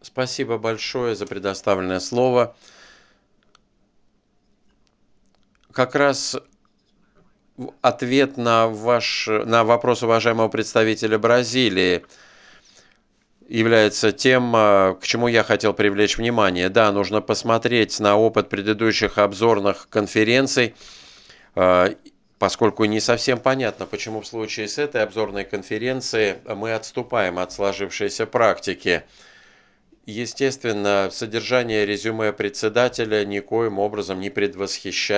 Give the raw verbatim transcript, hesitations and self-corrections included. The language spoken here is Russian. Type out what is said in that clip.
Спасибо большое за предоставленное слово. Как раз в ответ на ваш на вопрос уважаемого представителя Бразилии является тем, а, к чему я хотел привлечь внимание. Да, нужно посмотреть на опыт предыдущих обзорных конференций, а, поскольку не совсем понятно, почему в случае с этой обзорной конференцией мы отступаем от сложившейся практики. Естественно, содержание резюме председателя никоим образом не предвосхищает